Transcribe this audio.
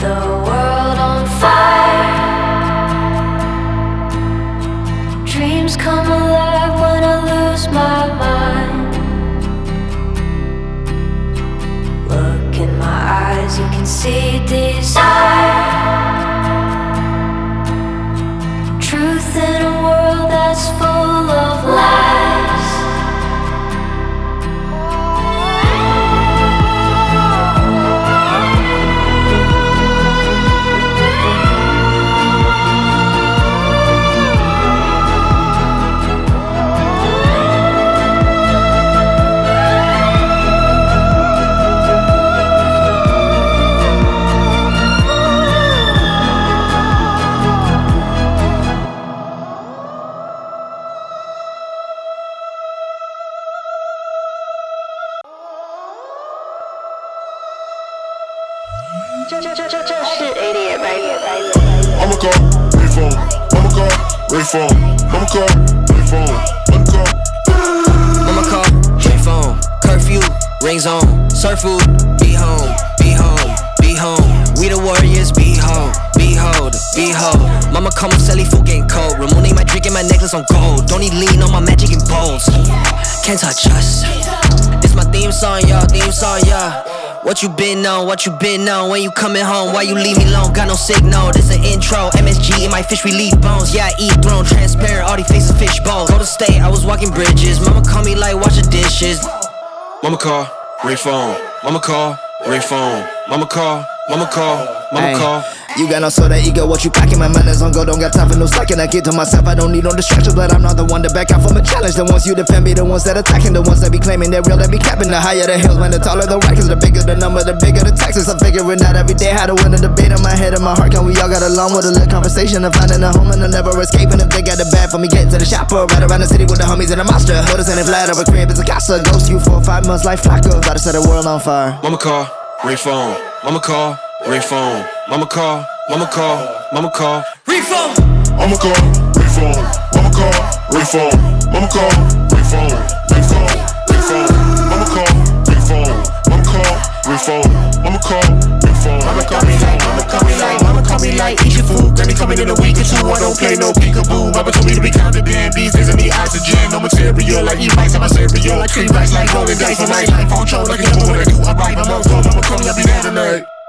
the world on fire. Dreams come alive when I lose my mind. Look in my eyes, you can see desire. Truth in a world that's full of lies. Shit, idiot, baby. I'ma call, reform. I'ma call, reform. I'ma call, reform. I'ma call, reform. Curfew, rings on. Surf food, be home, be home, be home. We the warriors, be home, behold, behold. Mama call me Sally, food getting cold. Ramone my drink and my necklace on gold. Don't need lean on my magic and bowls. Can't touch us. This my theme song, y'all, theme song, yeah. What you been on, what you been on? When you coming home, why you leave me alone? Got no signal, this an intro. MSG in my fish, we leave bones. Yeah, I eat throne, transparent, all these faces fish bowls. Go to state, I was walking bridges. Mama call me like, wash the dishes. Mama call, reform. Mama call, reform. Mama call, mama call, mama call. You got no sort of ego, what you packing? My manners on go, don't got time for no slacking. I get to myself, I don't need no distractions, but I'm not the one to back out from a challenge. The ones you defend be the ones that attacking, the ones that be claiming they're real, that be capping. The higher the hills, man, the taller the rankings, the bigger the number, the bigger the taxes. I'm figuring out every day how to win a debate on my head and my heart. Can we all got along with a little conversation of finding a home and I'm never escaping? If they got it bad for me, getting to the shopper, right around the city with the homies and a monster. Noticing if flat of a crib is a casa, ghost you for 5 months like Flacco. About to set the world on fire. Mama call, reform. Mama call, reform. Mama call, mama call, mama call. Reform! I'ma call, reform. I'ma call, reform. I'ma call, reform. Reform, reform. I'ma call, reform. I'ma call, reform. I'ma call, reform. Mama call me like, mama call me like, mama call me like, eat your food. Granny coming in a week or two, I don't play no peekaboo. Mama told me to be confident, these days I need oxygen. No material, like eat rice on my cereal. Like cream rice, like rolling dice for my life on show. Like a do what I do, I write, I'm on tour. Mama call me, I'll be there tonight.